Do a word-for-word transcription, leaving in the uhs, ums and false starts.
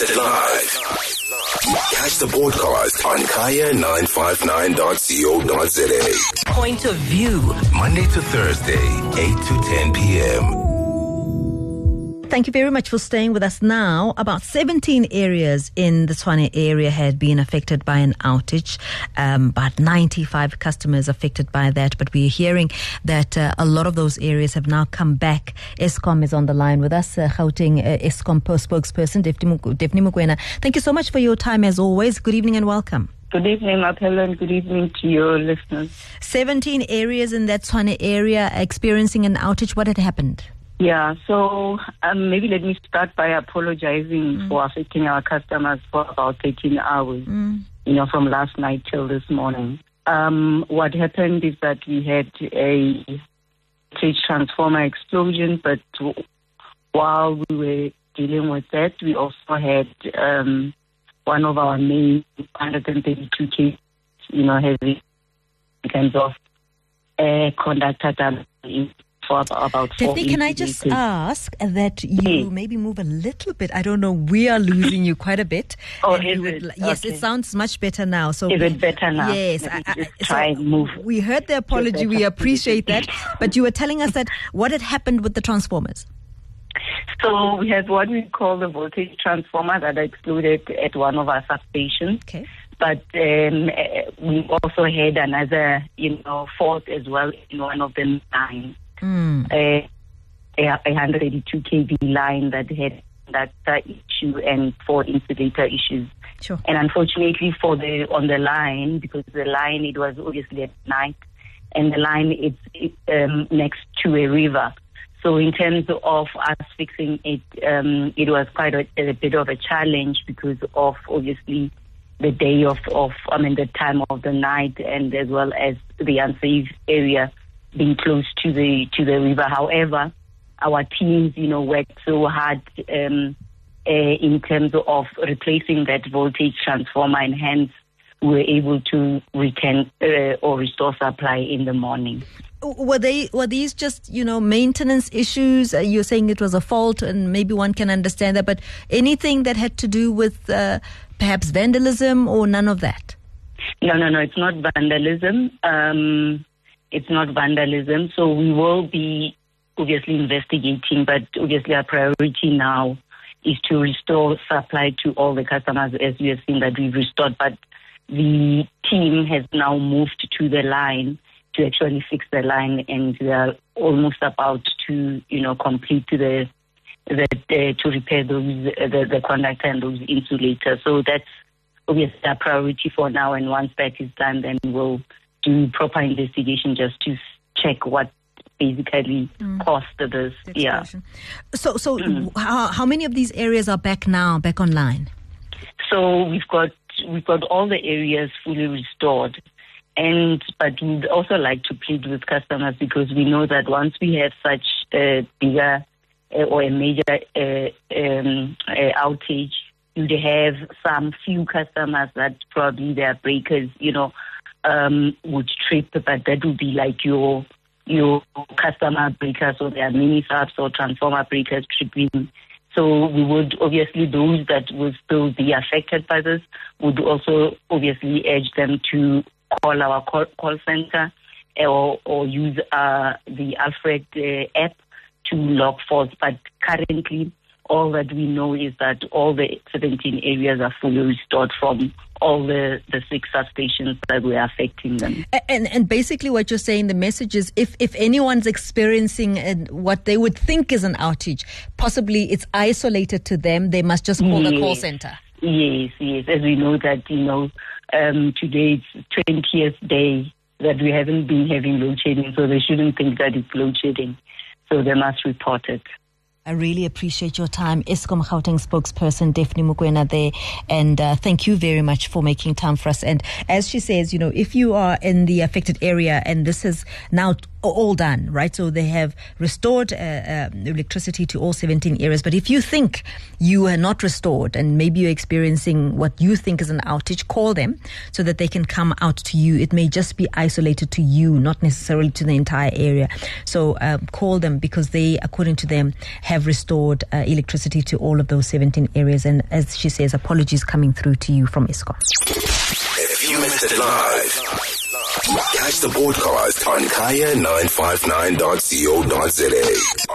Listen live. Catch the podcast on kaya nine five nine dot co dot za. Point of View, Monday to Thursday, eight to ten p.m. Thank you very much for staying with us now. About seventeen areas in the Tshwane area had been affected by an outage. Um, about ninety-five customers affected by that. But we're hearing that uh, a lot of those areas have now come back. Eskom is on the line with us. Uh, Gauteng uh, Eskom spokesperson, Daphne Mokoena. Thank you so much for your time as always. Good evening and welcome. Good evening, Marcella, and good evening to your listeners. seventeen areas in that Tshwane area experiencing an outage. What had happened? Yeah, so um, maybe let me start by apologizing mm. for affecting our customers for about thirteen hours, mm. you know, from last night till this morning. Um, what happened is that we had a voltage transformer explosion, but while we were dealing with that, we also had um, one of our main one hundred thirty-two K, you know, heavy kinds of uh, conductor damage. For about Daphne, can I just ask that you yes. maybe move a little bit? I don't know. We are losing you quite a bit. Oh, is would, it? Yes, okay. It sounds much better now. So is it better now? Yes. I, I, try so and move. We heard the apology. We appreciate that. But you were telling us that what had happened with the transformers? So we have what we call the voltage transformer that exploded at one of our substations. Okay. But um, we also had another, you know, fault as well in one of the lines. Mm. Uh, a one hundred eighty-two K V line that had that uh, issue and four insulator issues. Sure. And unfortunately for the on the line, because the line, it was obviously at night, and the line it's it, um, next to a river. So in terms of us fixing it, um, it was quite a, a bit of a challenge because of obviously the day of, of I mean the time of the night, and as well as the unsafe area being close to the to the river. However, our teams, you know, worked so hard um, uh, in terms of replacing that voltage transformer, and hence we were able to return uh, or restore supply in the morning. Were they were these just, you know, maintenance issues? Uh, you're saying it was a fault, and maybe one can understand that, but anything that had to do with uh, perhaps vandalism or none of that? No, no, no. It's not vandalism. Um, It's not vandalism, so we will be obviously investigating, but obviously our priority now is to restore supply to all the customers, as we have seen that we've restored. But the team has now moved to the line to actually fix the line, and they are almost about to, you know, complete the, the, the to repair those the, the conductor and those insulators. So that's obviously our priority for now, and once that is done, then we'll do proper investigation just to check what basically mm. caused this. Yeah. So, so mm. how, how many of these areas are back now, back online? So we've got we've got all the areas fully restored, and but we'd also like to plead with customers, because we know that once we have such a bigger uh, or a major uh, um, uh, outage, you'd have some few customers that probably their breakers, you know. Um, would trip, but that would be like your your customer breakers, or their mini subs or transformer breakers tripping. So we would obviously, those that will still be affected by this, would also obviously urge them to call our call, call center or or use uh, the Alfred uh, app to log faults. But currently, all that we know is that all the seventeen areas are fully restored from all the, the six substations that were affecting them. And and basically what you're saying, the message is, if, if anyone's experiencing uh, what they would think is an outage, possibly it's isolated to them, they must just call yes. the call center. Yes, yes. As we know that, you know, um, today it's twentieth day that we haven't been having load shedding, so they shouldn't think that it's load shedding. So they must report it. I really appreciate your time. Eskom Gauteng spokesperson Daphne Mokoena there, and uh, thank you very much for making time for us. And as she says, you know, if you are in the affected area and this has now all done, right? So they have restored uh, uh, electricity to all seventeen areas. But if you think you are not restored and maybe you're experiencing what you think is an outage, call them so that they can come out to you. It may just be isolated to you, not necessarily to the entire area. So uh, call them because they, according to them, have restored uh, electricity to all of those seventeen areas. And as she says, apologies coming through to you from Eskom. If you missed it live, catch the broadcast on kaya nine five nine dot co dot za.